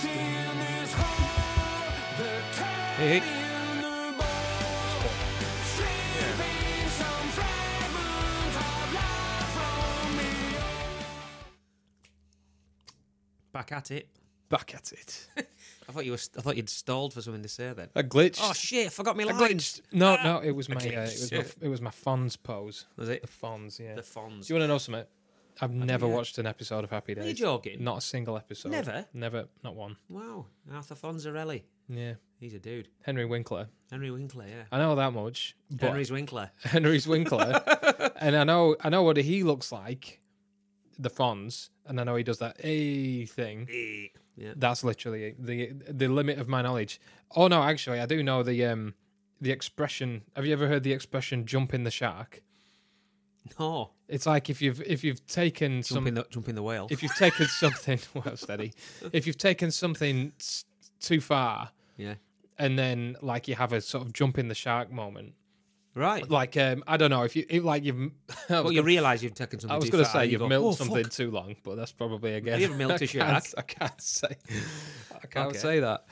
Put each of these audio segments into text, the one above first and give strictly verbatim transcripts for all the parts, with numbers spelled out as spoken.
Hey, hey. Back at it. Back at it. I thought you were. I thought you'd stalled for something to say then. I glitched. Oh shit! I forgot my I lines. glitched. No, Ah. no, it was I my, uh, it glitched. was my, it was my Fonz pose. Was it The Fonz, yeah. the Fonz? Do you want to know something? I've never yeah. watched an episode of Happy Days. Are you joking? Not a single episode. Never? Never, not one. Wow, Arthur Fonzarelli. Yeah. He's a dude. Henry Winkler. Henry Winkler, yeah. I know that much. But Henry's Winkler. Henry's Winkler. And I know I know what he looks like, the Fonz, and I know he does that A thing. Yeah. That's literally the the limit of my knowledge. Oh no, actually, I do know the um the expression. Have you ever heard the expression "jump in the shark"? No. It's like if you've if you've taken Jump some in the jump in the whale. if you've taken something well steady, if you've taken something s- too far, Yeah. and then like you have a sort of jump in the shark moment. Right. Like um, I don't know if you it, like you've. I Well, was you gonna- realise you've taken something I was too going to far, say and you you've go, milked "Oh, something fuck." too long, but that's probably again. Have you ever milked I a shark? can't- I can't say. I can't Okay. say that.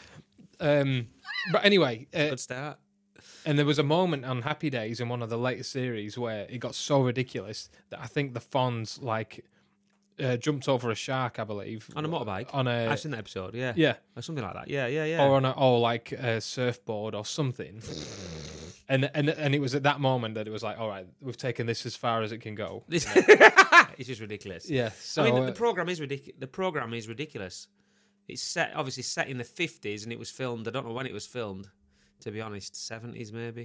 Um, but anyway, uh, Good start. and there was a moment on Happy Days in one of the later series where it got so ridiculous that I think the Fonz like uh, jumped over a shark, I believe, On a motorbike? on a I've seen that episode, yeah. yeah, Or something like that. Yeah, yeah, yeah. or on a or like a surfboard or something. And and and it was at that moment that it was like, all right, we've taken this as far as it can go. This- it's just ridiculous. Yeah. So I mean, the, uh, the program is ridiculous. The program is ridiculous. It's set, obviously set in the fifties, and it was filmed. I don't know when it was filmed. To be honest, seventies maybe.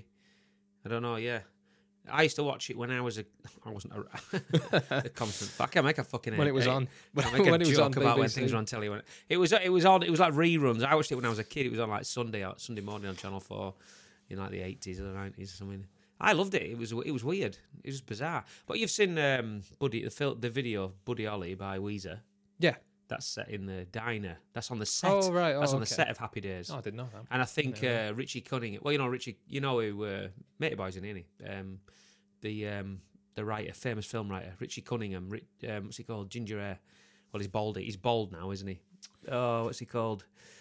I don't know. Yeah, I used to watch it when I was a. I wasn't a, a constant. I can't make a fucking. when it was a, on, I can't make when a it was joke on about when B B C. things were on telly. When it was, it was on. It was like reruns. I watched it when I was a kid. It was on like Sunday, Sunday morning on Channel Four, in like the eighties or the nineties or something. I loved it. It was it was weird. It was bizarre. But you've seen um, Buddy the fil- the video of Buddy Holly by Weezer. Yeah. That's set in the diner. That's on the set. Oh, right. Oh, That's on the okay. set of Happy Days. Oh, I didn't know that. And I think uh, Richie Cunningham. Well, you know Richie. You know who uh, Matey Boy's in, isn't he? Um, the um, the writer, famous film writer, Richie Cunningham. Ri- um, what's he called? Ginger hair. Well, he's bald. He's bald now, isn't he? Oh, what's he called?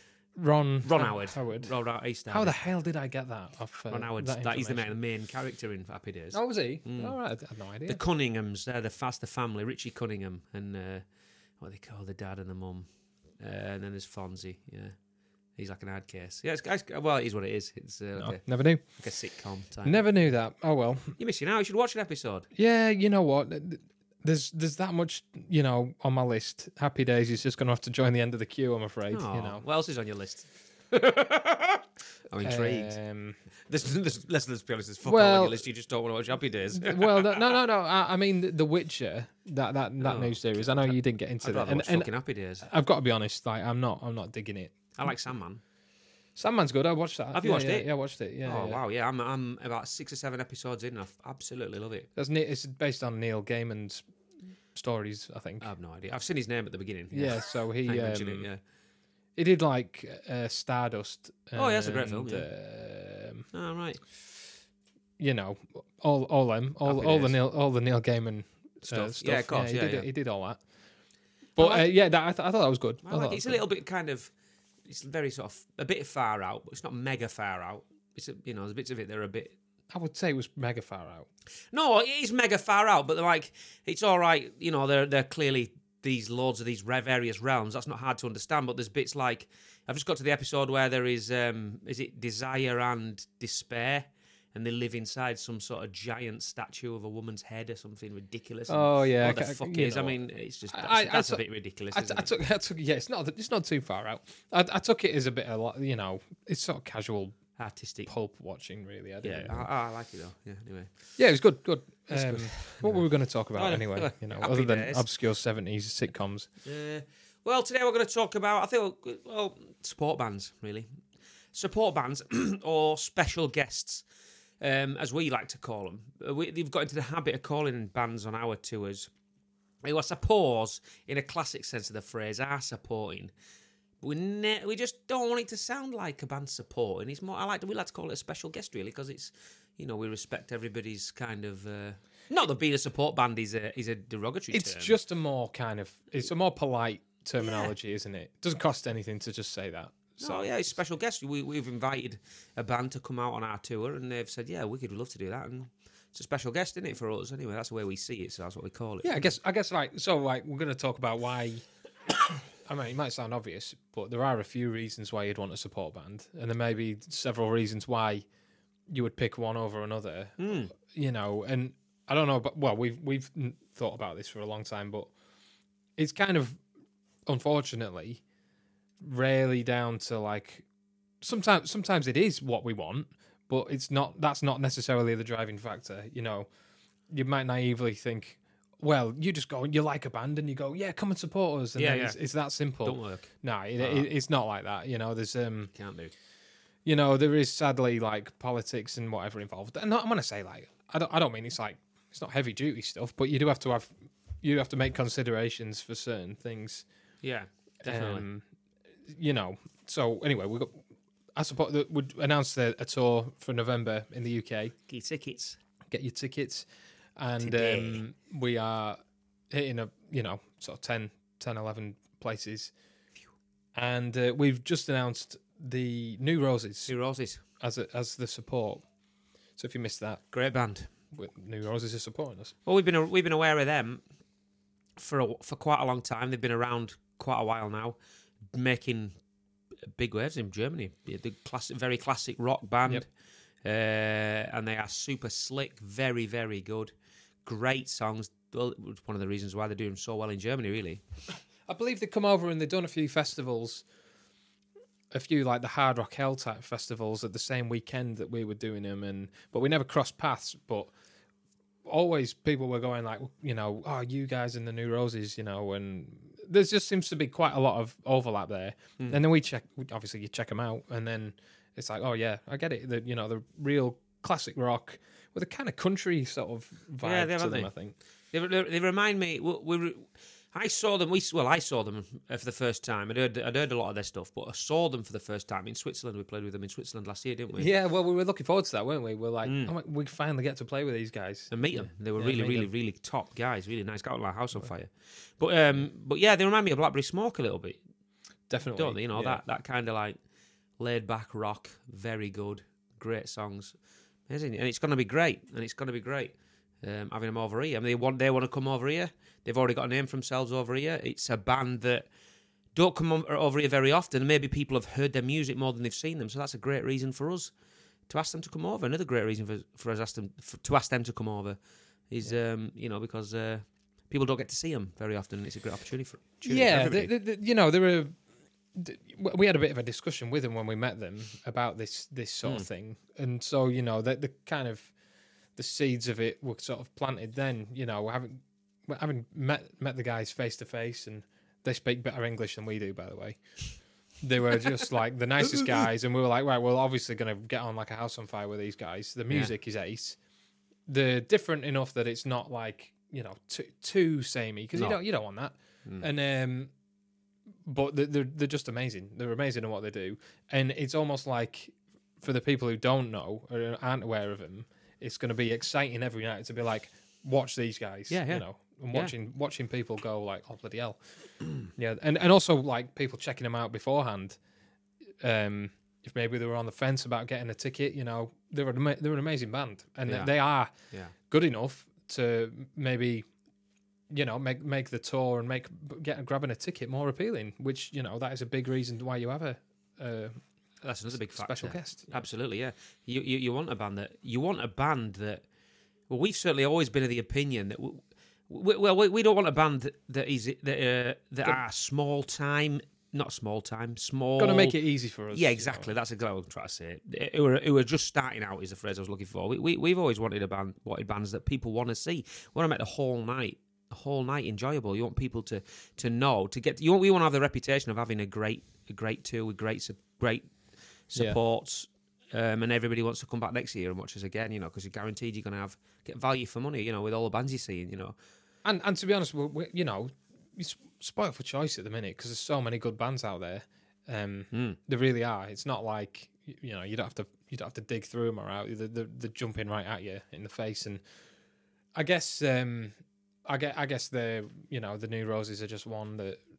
Ron Ron Howard. Howard. Ron Howard. East How the hell did I get that off? Uh, Ron Howard. That That, he's the main, the information? main character in Happy Days. Oh, was he? Mm. All right, I had no idea. The Cunninghams. They're the fast the family. Richie Cunningham and uh, what they call the dad and the mum. Uh, and then there's Fonzie. Yeah, he's like an ad case. Yeah, it's, it's well, it is what it is. It's uh, No, like, a, never knew. like a sitcom type. Never knew that. Oh well. You're missing out. You should watch an episode. Yeah, you know what? There's there's that much, you know, on my list. Happy Days is just going to have to join the end of the queue, I'm afraid. Oh, You know. what else is on your list? I'm intrigued. Um, There's, there's, let's, let's be honest. There's fuck all well- on your list. You just don't want to watch Happy Days. well, no, no, no. no. I, I mean, The Witcher, that that that Oh. new series. I know you didn't get into I'd that, rather and, watch and fucking Happy Days. I've got to be honest. Like, I'm not, I'm not digging it. I like Sandman. Sandman's good. I watched that. Have you Yeah, watched yeah, it? Yeah, I watched it. Yeah. oh yeah. wow, yeah. I'm I'm about six or seven episodes in. And I absolutely love it. That's ne- it's based on Neil Gaiman's stories, I think. I have no idea. I've seen his name at the beginning. yeah. So he I um, mentioned it. Yeah. he did like uh, Stardust. Oh, yeah, that's a great and, film, um, Oh right. you know, all all them, all Happy all the Days. Neil, all the Neil Gaiman Stuff. uh, stuff. Yeah, of course, he yeah, did yeah. he did all that. But like- uh, yeah, that, I, th- I thought that was good. I thought like that it. It's was a little bit kind of. It's very sort of a bit far out, but it's not mega far out. It's a, you know, there's bits of it that are a bit. I would say it was mega far out. No, it is mega far out, but they're like it's all right. You know, they're they're clearly these lords of these re- various realms. That's not hard to understand. But there's bits like I've just got to the episode where there is um is it desire and despair, and they live inside some sort of giant statue of a woman's head or something ridiculous. And Oh yeah, what the I- fuck you is? I know. mean, it's just that's, I- I that's a took- bit ridiculous. I, isn't I it? took, I took, yeah, it's not, it's not too far out. I, I took it as a bit of, like, you know, it's sort of casual Artistic. pulp watching, really. I Yeah, didn't, I, I like it though. Yeah. Anyway. yeah, it was good, good. It's Um, good. What were we going to talk about Oh, anyway? You know, Happy other than Days. obscure seventies sitcoms. Uh, well, today we're going to talk about, I think, well, support bands, really. Support bands or special guests, um, as we like to call them. Uh, We, they've got into the habit of calling bands on our tours who I suppose, in a classic sense of the phrase, are supporting. But we ne- we just don't want it to sound like a band supporting. It's more, I like to, we like to call it a special guest, really, because it's, you know, we respect everybody's kind of... Uh, not that being a support band is a, is a derogatory It's term. just a more kind of, it's a more polite terminology, isn't it? It doesn't cost anything to just say that. So yeah, it's special guests. We we've invited a band to come out on our tour, and they've said, yeah, we could love to do that, and it's a special guest, isn't it, for us? Anyway, that's the way we see it, so that's what we call it. Yeah, I guess I guess like so like we're going to talk about why. I mean, it might sound obvious, but there are a few reasons why you'd want a support band, and there may be several reasons why you would pick one over another. Mm. You know, and I don't know, but well, we've we've thought about this for a long time, but it's kind of unfortunately rarely down to like sometimes sometimes it is what we want, but it's not. That's not necessarily the driving factor. You know, you might naively think, well, you just go and you like a band and you go, yeah, come and support us. And Yeah, then yeah. It's, it's that simple. Don't work. No, it, Ah. it, it's not like that. You know, there's um, Can't do. you know, there is sadly like politics and whatever involved. And I'm gonna say like, I don't, I don't mean it's like it's not heavy duty stuff, but you do have to have, you have to make considerations for certain things. Yeah, definitely. Um, you know, so anyway, we got. I suppose that would announce a, a tour for November in the U K. Get tickets. Get your tickets, and Today. um, we are hitting a you know sort of ten, ten, eleven places, and uh, we've just announced the New Roses Two Roses. as a, as the support. So if you missed that, Great band. we- New Roses are supporting us. Well, we've been we've been aware of them for a, for quite a long time. They've been around quite a while now, making big waves in Germany. The classic, very classic rock band, Yep. uh, and they are super slick, very very good, great songs. Well, it's one of the reasons why they're doing so well in Germany, really. I believe they come over and they've done a few festivals, a few like the Hard Rock Hell type festivals at the same weekend that we were doing them, and but we never crossed paths. But always people were going like, you know, oh, you guys and the New Roses, you know, and there just seems to be quite a lot of overlap there. Mm. And then we check, obviously you check them out, and then it's like, oh yeah, I get it. The you know the real classic rock with a kind of country sort of vibe Yeah, they to have, them. they? I think. They, they, they remind me. We, we, I saw them. We well, I saw them for the first time. I'd heard, I'd heard a lot of their stuff, but I saw them for the first time in Switzerland. We played with them in Switzerland last year, didn't we? Yeah, well, we were looking forward to that, weren't we? We're like, Mm. oh my, we finally get to play with these guys. And meet them. They were Yeah, really, meet really, them. really top guys. Really nice. Got my house on fire. But um, but yeah, they remind me of Blackberry Smoke a little bit, Definitely. don't they? You know yeah. that that kind of like laid back rock. Very good, great songs. Amazing, and it's going to be great. And it's going to be great. Um, having them over here. I mean, they want they want to come over here. They've already got a name for themselves over here. It's a band that don't come o- over here very often. And maybe people have heard their music more than they've seen them. So that's a great reason for us to ask them to come over. Another great reason for for us ask them for, to ask them to come over is um, you know because uh, people don't get to see them very often. And it's a great opportunity for, opportunity for Yeah, everybody. the, the, the, you know, there were. th- We had a bit of a discussion with them when we met them about this this sort Mm. of thing, and so you know, the, the kind of the seeds of it were sort of planted. Then you know, having having met met the guys face to face, and they speak better English than we do, by the way. They were just like the nicest guys, and we were like, right, we're obviously going to get on like a house on fire with these guys. The music is ace. They're different enough that it's not like you know too too samey because No. you don't you don't want that. Mm. And um, but they're, they're they're just amazing. They're amazing at what they do, and it's almost like for the people who don't know or aren't aware of them, it's going to be exciting every night to be like, watch these guys, Yeah, yeah. you know, and Yeah. watching watching people go like, oh bloody hell, yeah, and and also like people checking them out beforehand. Um, if maybe they were on the fence about getting a ticket, you know, they're an, ama- they're an amazing band, and Yeah. they are Yeah. good enough to maybe, you know, make make the tour and make get grabbing a ticket more appealing. Which you know that is a big reason why you have a, a That's another big factor. special guest. Absolutely, yeah. You, you you want a band that you want a band that. Well, we've certainly always been of the opinion that. We, we, well, we, we don't want a band that, that is that uh, that are small time, not small time, small. Got to make it easy for us. Yeah, you exactly. know. That's exactly what I'm trying to say. Who are, who are just starting out is the phrase I was looking for. We, we we've always wanted a band, wanted bands that people want to see. We want to make the whole night, the whole night enjoyable. You want people to to know to get. You want we want to have the reputation of having a great a great tour with great su- great Yeah. supports. Um, and everybody wants to come back next year and watch us again, you know, because you're guaranteed you're going to have get value for money, you know, with all the bands you're seeing, you know. And and to be honest, we, we, you know, it's spoiled for choice at the minute because there's so many good bands out there. Um, Mm. There really are. It's not like y- you know you don't have to you don't have to dig through them or out. They're, they're, they're jumping right at you in the face. And I guess um, I guess I guess the you know the New Roses are just one that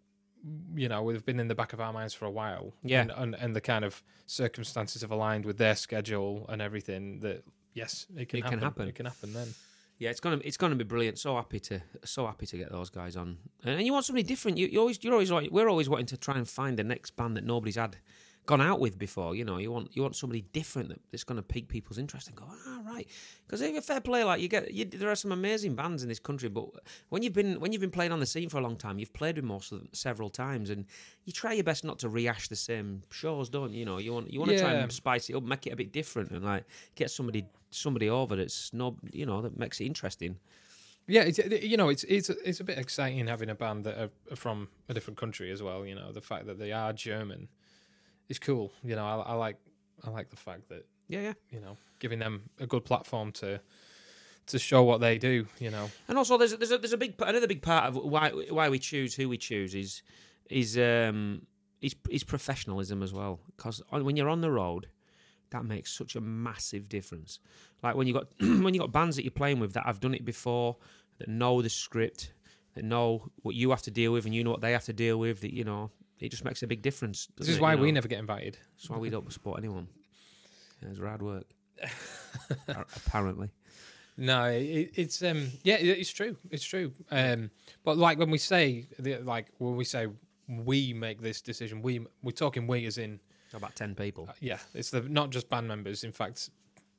you know, we've been in the back of our minds for a while. Yeah. And, and, and the kind of circumstances have aligned with their schedule and everything that, yes, it can, It happen. can happen. It can happen then. Yeah, it's gonna it's gonna be brilliant. So happy to so happy to get those guys on. And you want somebody different. You, you always you're always like we're always wanting to try and find the next band that nobody's had gone out with before. You know, you want you want somebody different that, that's going to pique people's interest and go, ah, right. Because if you're fair play, like you get, you, there are some amazing bands in this country, but when you've been when you've been playing on the scene for a long time, you've played with most of them several times, and you try your best not to rehash the same shows, don't you? You know, you want you want to try Yeah. and spice it up, make it a bit different, and like get somebody somebody over that's no, you know, that makes it interesting. Yeah, it's, you know, it's it's it's a bit exciting having a band that are are from a different country as well. You know, the fact that they are German is cool. You know, I, I like I like the fact that Yeah, yeah. you know giving them a good platform to to show what they do. You know, And also, there's there's a, there's a big another big part of why why we choose who we choose is is um is is professionalism as well. Because when you're on the road, that makes such a massive difference. Like when you got when you got bands that you're playing with that have done it before, that know the script, that know what you have to deal with, and you know what they have to deal with. That you know, it just makes a big difference. this doesn't is it, why you we know? never get invited. That's why we don't support anyone. Yeah, it's hard work. Apparently. No, it, it's um yeah, it- it's true, it's true. Um, but like when we say the- like when we say we make this decision, we we're talking we as in About ten people. yeah, it's the not just band members. In fact,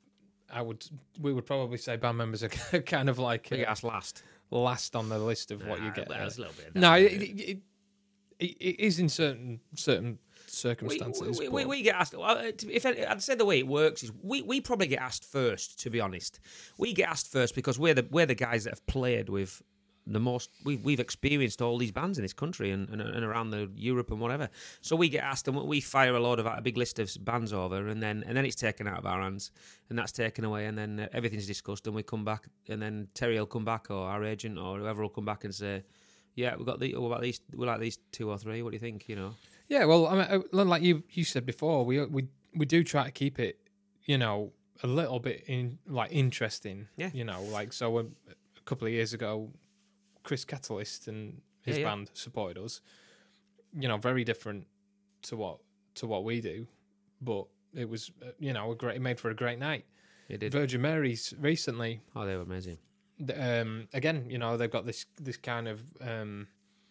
I would we would probably say band members are kind of like We uh, get asked last. last on the list of what you Nah, get. well, uh, there's a little bit of that, no, it, isn't it? it, it, it, it is in certain certain We, circumstances. we, we, but- we get asked. Well, if I'd say the way it works is we, we probably get asked first. To be honest, we get asked first because we're the we're the guys that have played with the most. We we've experienced all these bands in this country and, and, and around the Europe and whatever. So we get asked and we fire a load of a big list of bands over, and then and then it's taken out of our hands, and that's taken away, and then uh, everything's discussed, and we come back, and then Terry will come back or our agent or whoever will come back and say, yeah, we got the what about these? We like these two or three. What do you think? You know. Yeah, well, I mean, uh, like you you said before, we we we do try to keep it, you know, a little bit in like interesting. Yeah. You know, like so um, a couple of years ago, Chris Catalyst and his Yeah, yeah. band supported us. You know, very different to what to what we do, but it was uh, you know a great. It made for a great night. It did. Virgin Mary's recently, Oh, they were amazing. th- um, again, you know, they've got this this kind of, um,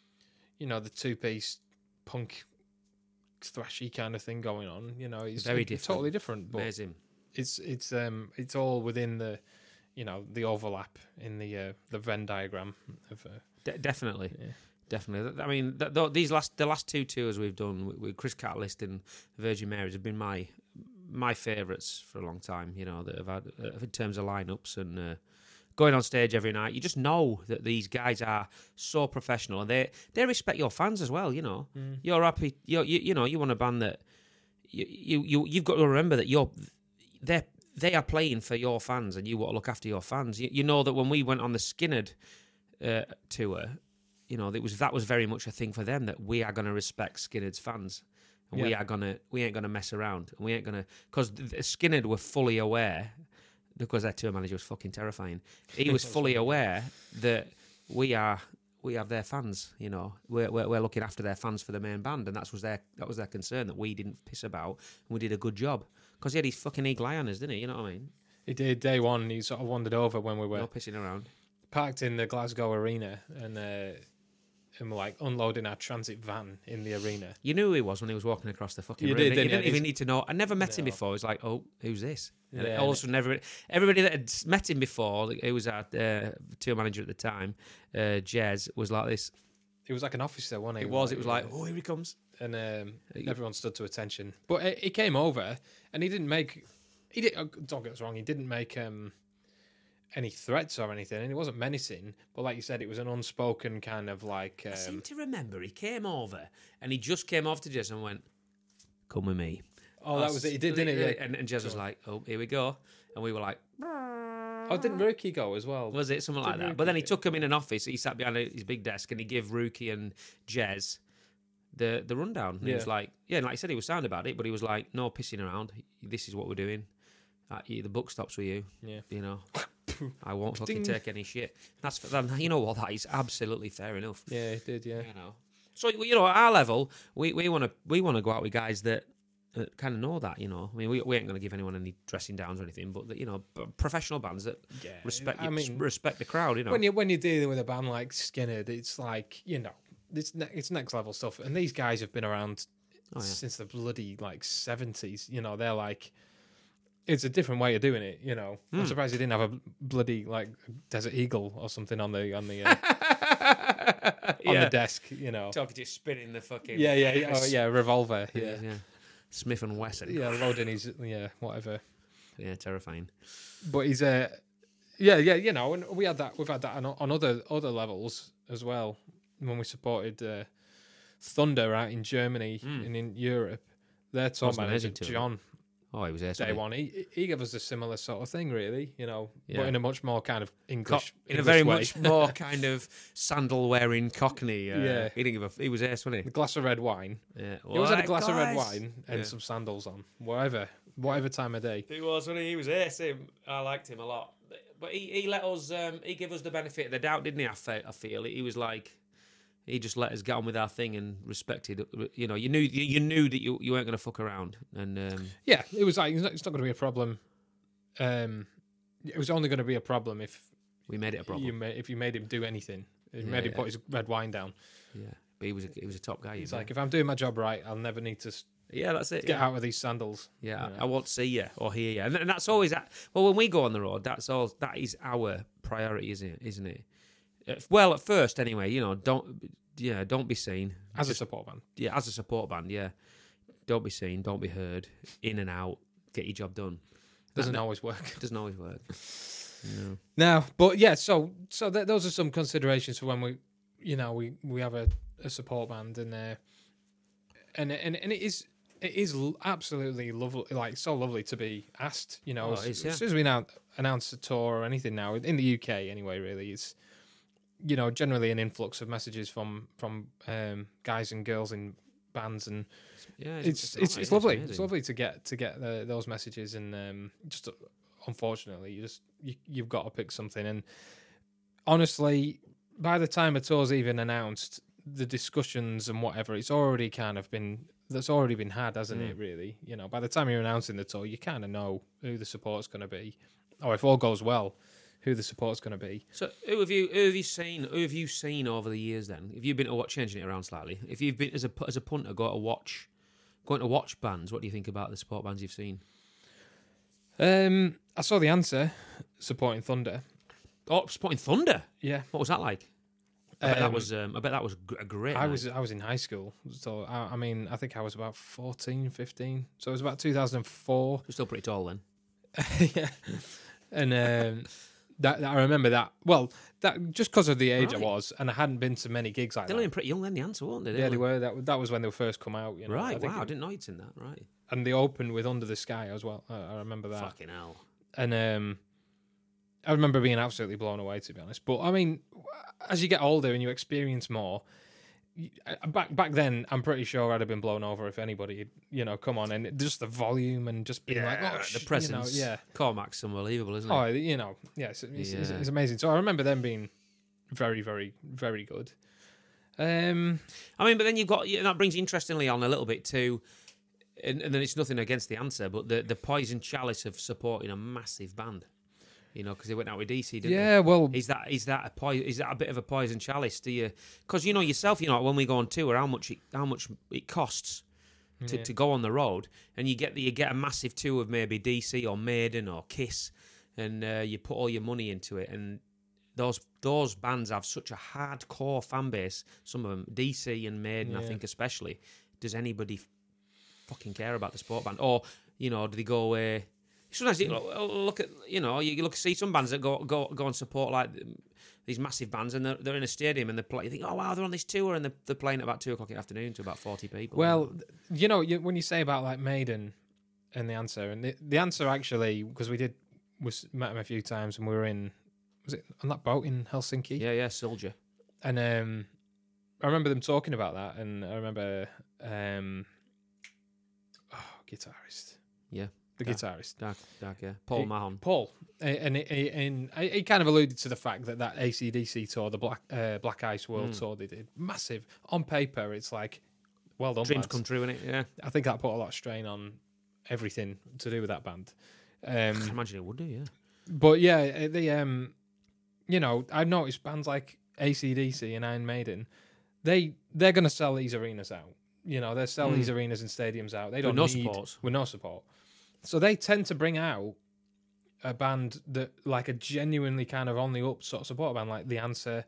you know, the two piece punk thrashy kind of thing going on. You know, it's Very it's different. totally different, but Amazing. it's it's um it's all within the, you know, the overlap in the uh, the Venn diagram of. Uh, De- definitely, Yeah. definitely. Th- I mean, th- th- these last the last two tours we've done with, with Chris Catalyst and Virgin Mary's have been my my favourites for a long time. You know, that have had uh, in terms of lineups and uh, going on stage every night. You just know that these guys are so professional, and they they respect your fans as well. You know, you're happy. You're, you you know you want a band that you you, you you've got to remember that you're they they are playing for your fans, and you want to look after your fans. You, you know that when we went on the Skinnerd uh, tour, you know, that was that was very much a thing for them, that we are going to respect Skinnerd's fans, and we Yeah. are gonna we ain't gonna mess around, and we ain't gonna because Skinnerd were fully aware, because their tour manager was fucking terrifying. He was fully aware that we are we have their fans. You know, we're, we're we're looking after their fans for the main band, and that was their that was their concern, that we didn't piss about and we did a good job, because he had his fucking eagle eye on us, didn't he? You know what I mean? he did day one. He sort of wandered over when we were No pissing around. parked in the Glasgow arena and uh, and we're like unloading our transit van in the arena. You knew who he was when he was walking across the fucking You room. did, You didn't didn't you? even need to know. I never met him No. before. It was like, oh, who's this? And Yeah, all of a and- sudden, everybody, everybody that had met him before, like, who was our uh, tour manager at the time, uh, Jez, was like this. It was like an officer, wasn't it? It was. It was like, uh, oh, here he comes. and um, you- everyone stood to attention. But uh, he came over, and he didn't make. He did. uh, Don't get us wrong. He didn't make um, any threats or anything, and it wasn't menacing. But like you said, it was an unspoken kind of like. I seem Um, to remember he came over and he just came over to Jez and went, come with me. oh, that was it. He did, didn't he? Yeah. And, and Jez was like, oh, here we go. And we were like, Oh, didn't Rookie go as well? was it something like Did that? Rookie But then he go? took him in an office. He sat behind his big desk and he gave Rookie and Jez the the rundown. And he was Yeah. like, yeah, and like I said, he was sound about it, but he was like, no pissing around. This is what we're doing. Uh, you- the book stops with you. Yeah. You know, I won't fucking Ding. take any shit. That's that, you know what, that is absolutely fair enough. Yeah, he did. Yeah. You know, So you know, at our level, we we want to we want to go out with guys that. Uh, kind of know that, you know. I mean, we, we ain't going to give anyone any dressing downs or anything, but that, you know, b- professional bands that Yeah, respect, I you, mean, respect the crowd, you know. When you when you're dealing with a band like Skinner, it's like you know, it's ne- it's next level stuff. And these guys have been around Oh, yeah. since the bloody like seventies. You know, they're like, it's a different way of doing it. You know, I'm Hmm. surprised they didn't have a bloody like Desert Eagle or something on the on the uh, on yeah. the desk. You know, Talking to you spinning the fucking yeah, yeah, yeah, oh, yeah, revolver, yeah, yeah, yeah. Smith and Wesson. yeah, loading his yeah, whatever. Yeah, terrifying. But he's uh yeah, yeah, you know, and we had that. We've had that on, on other other levels as well. When we supported uh, Thunder out in Germany Mm. and in Europe, their tour Wasn't manager amazing to him. John Oh, he was there. day wasn't he? one, he he gave us a similar sort of thing, really. You know, Yeah. but in a much more kind of Co- English, in a English very way. much more kind of sandal wearing Cockney. Uh, Yeah. he didn't give a. He was ace, wasn't A glass of red wine. he? Yeah. He always had a Right, glass of red guys? wine and Yeah. some sandals on, whatever, whatever time of day. He was, wasn't he? He was ace. Him. I liked him a lot. But he, he let us. Um, he gave us the benefit of the doubt, didn't he? I, fe- I feel he was like. He just let us get on with our thing and respected. You know, you knew you, you knew that you, you weren't going to fuck around, and um, Yeah, it was like it's not, it's not going to be a problem. Um, it was only going to be a problem if we made it a problem. you made, if you made him do anything. If you Yeah, made him yeah. put his red wine down. Yeah, but he was a, he was a top guy. He's you know. like, if I'm doing my job right, I'll never need to s- yeah, that's it. get yeah. out of these sandals. Yeah, you know. I won't see you or hear you, and, and that's always that. Well, when we go on the road, that's all. That is our priority, isn't it? Isn't it? Uh, Well, at first, anyway. You know, don't. Yeah, don't be seen. As Just- a support band. yeah, as a support band. Yeah, don't be seen. Don't be heard. In and out. Get your job done. Doesn't That- always work. Doesn't always work. No. No, but yeah, so so th- those are some considerations for when we, you know, we, we have a, a support band and uh, and and and it is it is l- absolutely lovely, like so lovely to be asked. You know, Oh, as, it is, yeah. as soon as we now announce a tour or anything now in the U K anyway, really, it's you know generally an influx of messages from from um, guys and girls in bands and Yeah, it's an it's honour, it's yeah, lovely. It's amazing. lovely to get to get the, those messages, and um, just uh, unfortunately, you just you, you've got to pick something. And honestly, by the time a tour's even announced, the discussions and whatever, it's already kind of been that's already been had, hasn't Mm. it? Really, you know, by the time you're announcing the tour, you kind of know who the support's going to be, or if all goes well, who the support's going to be. So, who have you who have you seen? Who have you seen over the years? Then, if you've been to watch, changing it around slightly, if you've been as a as a punter, go to watch, going to watch bands. What do you think about the support bands you've seen? Um, I saw the answer supporting Thunder. Oh, supporting Thunder. Yeah, What was that like? I bet that Um, was. Um, I bet that was gr- a great. I night. was I was in high school, so I, I mean I think I was about fourteen, fifteen. So it was about two thousand four. You're still pretty tall then. Yeah, and um, that, that I remember that well that just because of the age Right. I was, and I hadn't been to many gigs like They're that. only pretty young then. The answer, weren't they? Yeah, they were. That that was when they first come out. You know, I Right. think Wow. I it- didn't know you'd seen that. Right. and they opened with Under the Sky as well. I, I remember that. Fucking hell. And um, I remember being absolutely blown away, to be honest. But I mean, as you get older and you experience more, you- uh, back back then, I'm pretty sure I'd have been blown over if anybody, had, you know, come on and it- just the volume and just being like, oh, sh- the you know, presence. yeah, Cormac's unbelievable, isn't it? oh, you know, yeah, it's, it's, it's, Yeah. it's amazing. So I remember them being very, very, very good. Um, I mean, but then you've got yeah, that brings interestingly on a little bit too, and, and then it's nothing against the answer, but the the poison chalice of supporting a massive band, you know, because they went out with D C, didn't yeah, well, they? Is that is that a poison? Is that a bit of a poison chalice? Do you? Because you know yourself, you know, when we go on tour, how much it, how much it costs to, Yeah. to go on the road, and you get the, you get a massive tour of maybe D C or Maiden or Kiss, and uh, you put all your money into it, and those those bands have such a hardcore fan base. Some of them, D C and Maiden, I Yeah. think especially. Does anybody f- fucking care about the sport band, or you know, do they go away? Sometimes you look, look at you know you look see some bands that go go go and support like these massive bands, and they're, they're in a stadium and they play. You think, oh wow, they're on this tour, and they're, they're playing at about two o'clock in the afternoon to about forty people. well, th- you know, you, when you say about like Maiden and the answer, and the, the answer actually, because we did was met them a few times, and we were in was it on that boat in Helsinki? yeah, yeah, Soldier. And um, I remember them talking about that, and I remember um, oh, guitarist. Yeah, the Dark. guitarist. Dark, dark, yeah. Paul He- Mahon. Paul, A- and he- and he he kind of alluded to the fact that that A C D C tour, the Black uh, Black Ice World Mm. tour, they did massive on paper. It's like, well done, Dreams lads. come true, innit? Yeah. I think that put a lot of strain on everything to do with that band. I can Um, imagine it would do, yeah. but yeah, uh, the um, you know, I've noticed bands like A C D C and Iron Maiden, they they're going to sell these arenas out. You know, they sell Mm. these arenas and stadiums out. They With don't no need support. with no support. So they tend to bring out a band that like a genuinely kind of on the up sort of support band, like The Answer.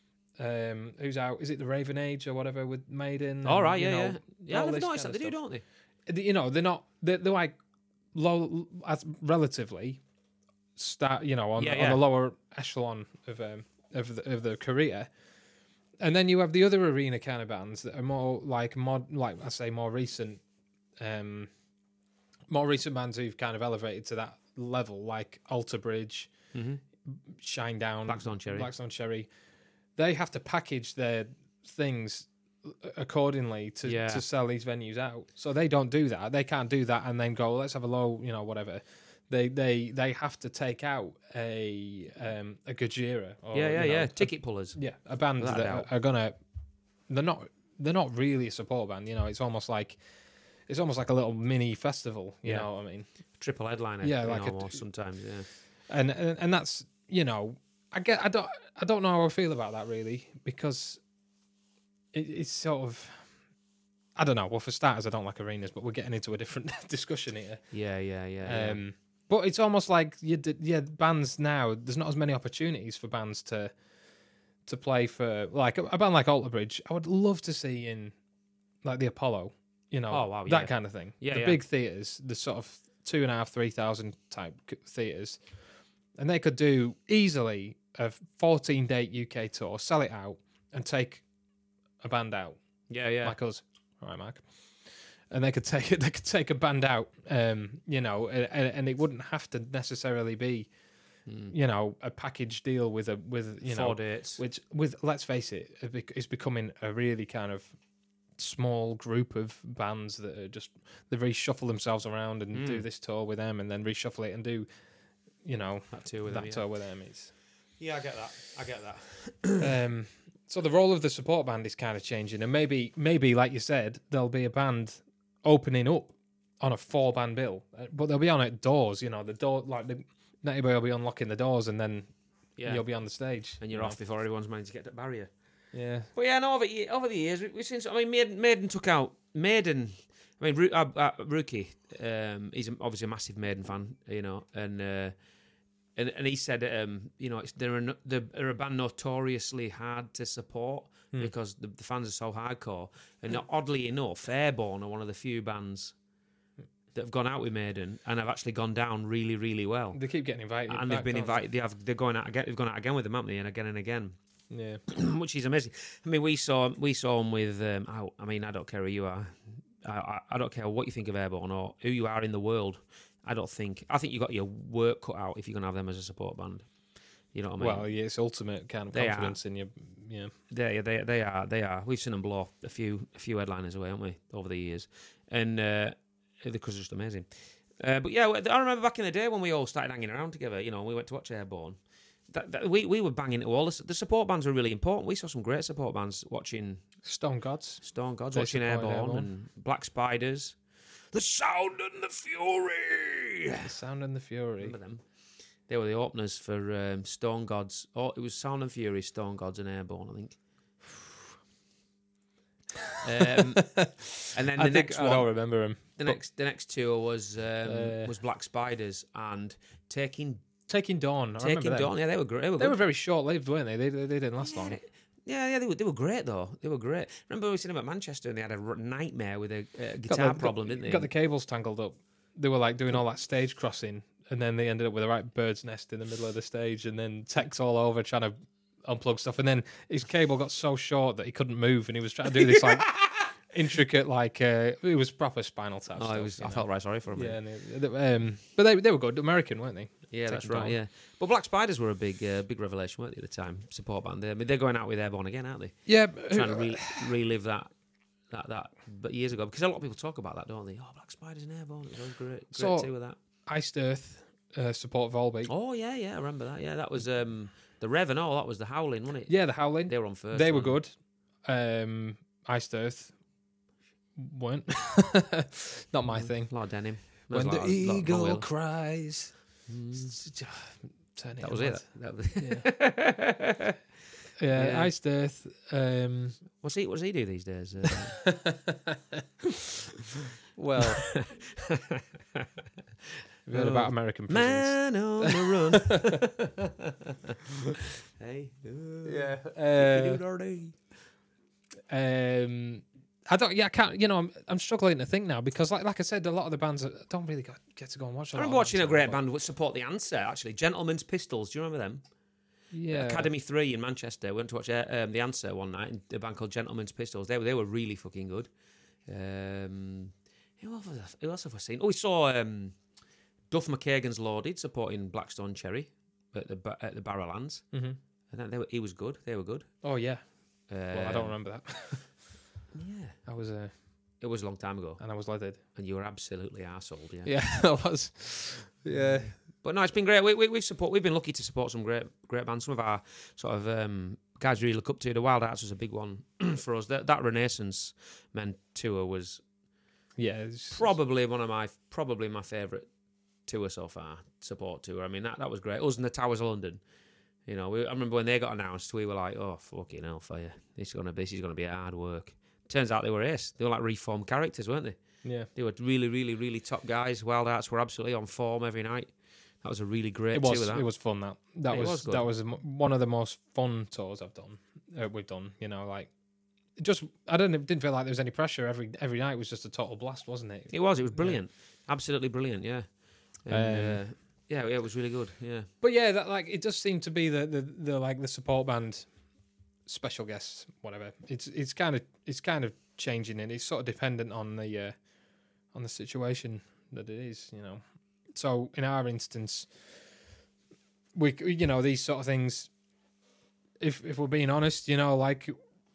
Um, who's out? Is it the Raven Age or whatever with Maiden? All and, right, you yeah, know, yeah. Yeah, all I've this noticed kind that. of They do, stuff. don't they? The- You know, they're not. They're, they're like low, as relatively start. You know, on, Yeah, on yeah. the lower echelon of um, of the, of the career. And then you have the other arena kind of bands that are more like mod, like I say, more recent, um, more recent bands who've kind of elevated to that level, like Alter Bridge, Mm-hmm. Shinedown, Blackstone Cherry. Blackstone Cherry. They have to package their things accordingly to, Yeah. to sell these venues out. So they don't do that. They can't do that and then go, let's have a low, you know, whatever. They they they have to take out a um, a Gojira. Or, Yeah, yeah, you know, yeah. a- Ticket pullers. yeah, a band Without a that are, doubt. are gonna. They're not. They're not really a support band. You know, it's almost like. It's almost like a little mini festival. You Yeah. know what I mean? Triple headliner. Yeah, you like know, a- almost sometimes, yeah. And, and and that's you know. I get. I don't. I don't know how I feel about that really because. It, it's sort of. I don't know. Well, for starters, I don't like arenas, but we're getting into a different discussion here. Yeah, yeah, yeah. Um, But it's almost like you did, yeah, bands now. There's not as many opportunities for bands to to play for like a, a band like Alter Bridge. I would love to see in like the Apollo, you know, Oh, wow, that yeah. kind of thing. Yeah, the yeah. big theaters, the sort of two and a half, three thousand type c- theaters, and they could do easily a fourteen date U K tour, sell it out, and take a band out yeah, yeah. like us. All right, Mark. And they could take it. They could take a band out, um, you know, and, and it wouldn't have to necessarily be, Mm. you know, a package deal with a with you Four know, dates. which with let's face it, it bec- it's becoming a really kind of small group of bands that are just they reshuffle themselves around and Mm. do this tour with them, and then reshuffle it and do, you know, That too with that them, yeah. tour with them. It's Yeah, I get that. I get that. um, so the role of the support band is kind of changing, and maybe maybe like you said, there'll be a band opening up on a four band bill, uh, but they'll be on at doors. You know, the door like the anybody will be unlocking the doors, and then Yeah. you'll be on the stage, And you're you off before everyone's managed to get to the barrier. know. Yeah, But yeah, no, over, ye- over the years, we, we've seen. I mean, Maiden, Maiden took out Maiden. I mean, Ru- uh, uh, Rookie. Um, he's a- obviously a massive Maiden fan, you know, and uh, and and he said, um, you know, it's, they're, a, no- they're a band notoriously hard to support Hmm. because the, the fans are so hardcore. And oddly enough, Airborne are one of the few bands that have gone out with Maiden and have actually gone down really, really well. they keep getting invited, And back, they've been don't invited. They have. They're going out again. They've gone out again with them, haven't they? And again and again. they? Yeah, Which is amazing. I mean, we saw we saw them with. Um, I, I mean, I don't care who you are. I, I, I don't care what you think of Airborne or who you are in the world. I don't think. I think you got your work cut out if you're gonna have them as a support band. You know what I mean? well, yeah, it's ultimate kind of They confidence in you. Yeah, they they they are they are. We've seen them blow a few a few headliners away, haven't we, over the years? And uh, because they're just amazing. Uh, but yeah, I remember back in the day when we all started hanging around together. You know, we went to watch Airborne. That, that, we we were banging it all. The, the support bands were really important. We saw some great support bands watching Stone Gods. Stone Gods, They watching supported Airborne, Airborne. and Black Spiders. The Sound and the Fury. The Sound and the Fury. Remember them? They were the openers for um, Stone Gods. Oh, it was Sound and Fury, Stone Gods, and Airborne, I think. um, and then I the think next I one, don't remember him. the next, the next tour was um, Uh, was Black Spiders and Taking Taking Dawn. I Taking remember them. Dawn. Yeah, they were great. They were, They good. were very short lived, weren't they? They, they? they didn't last Yeah, long. Yeah, yeah, they were they were great though. They were great. Remember we seen them at Manchester and they had a r- nightmare with a uh, Got guitar the- problem, got, didn't they? Got the cables tangled up. They were like doing all that stage crossing, and then they ended up with a right bird's nest in the middle of the stage, and then techs all over trying to unplug stuff. And then his cable got so short that he couldn't move, and he was trying to do this like intricate, like uh, it was proper Spinal Tap. Oh, stuff, it was. you I know. felt right sorry for him. Yeah, and they, they- um, but they they were good, American, weren't they? Yeah, that's Taking right. Dawn. Yeah, but Black Spiders were a big, uh, big revelation, weren't they? At the time, support band. They, I mean, they're going out with Airborne again, aren't they? Yeah, Trying to re- relive that, that, that, but years ago, because a lot of people talk about that, don't they? Oh, Black Spiders and Airborne. It was always great, great So- too with that. Iced Earth uh, support Volbeat. Oh yeah, yeah, I remember that. Yeah, that was um, the Rev and all. That was the Howling, wasn't it? Yeah, the Howling. They were on first. They were weren't good. Um, Iced Earth weren't. Not my they? thing. A lot of denim. There When was a the lot of- lot of eagle wheels. cries. Mm. Turn That was it. That was Yeah. Yeah, Yeah. Iced Earth. Um, What's he? What does he do these days? Uh, well, have you heard about American prisons? Man on the run. Hey. Yeah. Uh, Uh, um, I don't. Yeah, I can't. You know, I'm, I'm struggling to think now because, like, like I said, a lot of the bands I don't really get, get to go and watch. A I lot remember of watching a them, great but- band with support the answer. Actually, Gentlemen's Pistols. Do you remember them? Yeah. Academy Three in Manchester. We went to watch uh, um, the Answer one night. In a band called Gentlemen's Pistols. They were they were really fucking good. Um, who else? Have I, who else have I seen? Oh, we saw um, Duff McKagan's Loaded supporting Blackstone Cherry at the ba- at the Barrowlands. Mm-hmm. And then they were, he was good. They were good. Oh yeah. Well, I don't Um, remember that. Yeah, I was, uh, it was a long time ago, and I was leaded. and you were absolutely arseholed. Yeah. Yeah, I was. Yeah. But no, it's been great. We, we, we've support. We've been lucky to support some great, great bands. Some of our sort of um, guys we really look up to. The Wild Arts was a big one for us. That, that Renaissance Men tour was Yeah. It's, probably one of my probably my favourite tour so far. Support tour. I mean, that, that was great. Us and the Towers of London. You know, we, I remember when they got announced, we were like, "Oh fucking hell for you! This is gonna be this is gonna be hard work." Turns out they were ace. They were like reformed characters, weren't they? yeah. They were really, really, really top guys. Wild Arts were absolutely on form every night. That was a really great It tour. was. That. It was fun. That that It was, was good. that was m- one of the most fun tours I've done. Uh, we've done. You know, like just I don't didn't feel like there was any pressure. Every every night was just a total blast, wasn't it? It was. It was brilliant. Absolutely brilliant. Yeah. And, Um, uh, yeah, yeah, it was really good. Yeah. But yeah, that like it does seem to be the the, the like the support band special guests, whatever. It's it's kind of it's kind of changing and it's sort of dependent on the uh, on the situation that it is, you know. So in our instance, we c- you know these sort of things. If if we're being honest, you know, like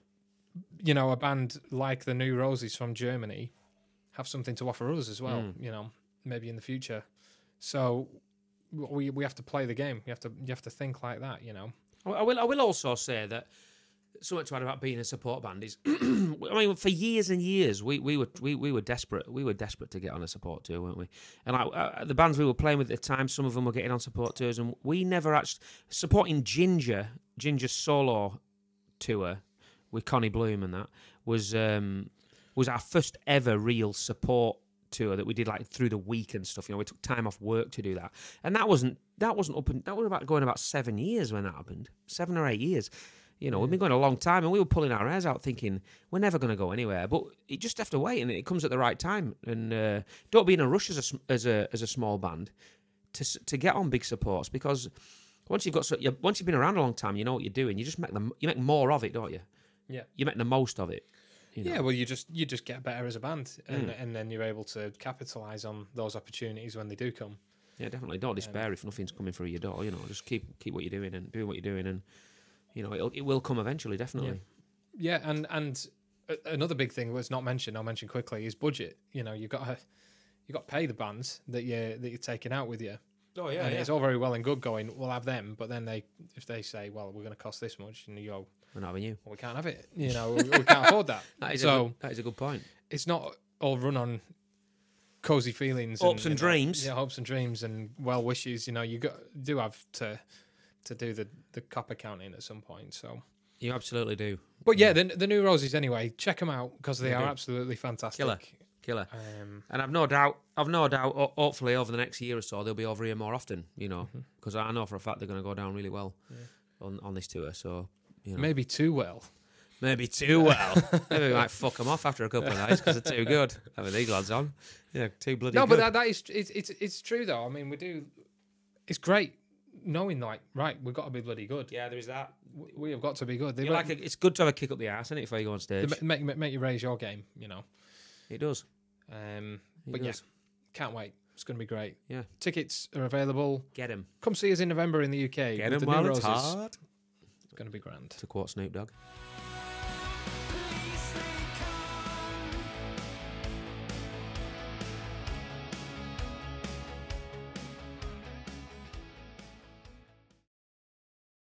you know, a band like the New Roses from Germany have something to offer us as well. Mm. You know, maybe in the future. So we we have to play the game. You have to you have to think like that. You know. I I will. I will also say that something to add about being a support band is, I mean, for years and years, we, we were we, we were desperate. We were desperate to get on a support tour, weren't we? And like, uh, the bands we were playing with at the time, some of them were getting on support tours, and we never actually supporting Ginger Ginger's solo tour with Connie Bloom, and that was um, was our first ever real support tour that we did like through the week and stuff. You know, we took time off work to do that, and that wasn't that wasn't up. And, that was about going about seven years when that happened, seven or eight years. You know, we've been going a long time, and we were pulling our hairs out, thinking we're never going to go anywhere. But you just have to wait, and it comes at the right time. And uh, don't be in a rush as a sm- as a as a small band to s- to get on big supports, because once you've got so, you once you've been around a long time, you know what you're doing. You just make them you make more of it, don't you? Yeah. You make the most of it. You know? Yeah, well, you just you just get better as a band, and Mm. and then you're able to capitalize on those opportunities when they do come. Yeah, definitely. Don't despair if nothing's coming through your door. You know, just keep keep what you're doing and doing what you're doing, and you know it'll, it will come eventually. Definitely. Yeah, and and a- another big thing that's not mentioned, I'll mention quickly, is budget. You know, you got to you got to pay the bands that you that you're taking out with you. Oh And it's all very well and good going, we'll have them, but then they if they say, well, we're going to cost this much, and you go, We're not having you. well, we can't have it. You know, we, we can't afford that. That is a so good, that is a good point. it's not all run on cozy feelings, Hopes and you know, dreams. Yeah, hopes and dreams and well wishes. You know, you got do have to to do the the cop accounting at some point. So, You absolutely do. but yeah, the the New Roses anyway. Check them out because they Yeah, are do. absolutely fantastic. Killer. Killer. Um, And I've no doubt, I've no doubt, ho- hopefully over the next year or so, they'll be over here more often, you know, Mm-hmm. because I know for a fact they're going to go down really well on, on this tour. So, you know, maybe too well. maybe too well. Maybe we might fuck them off after a couple of nights because they're too good. Having these lads on. Yeah, too bloody No, good. but that, that is it's, it's it's true though. I mean, we do. It's great knowing like right, we've got to be bloody good. yeah, there is that. We- We have got to be good. They You like a, it's good to have a kick up the arse, isn't it, before you go on they stage? ma- make make you raise your game. You know. It does. Um, It but does. yeah, can't wait. It's going to be great. Yeah. Tickets are available. Get him. Come see us in November in the U K. Get with him the New while it's Roses. hard. It's going to be grand. To quote Snoop Dogg. Please think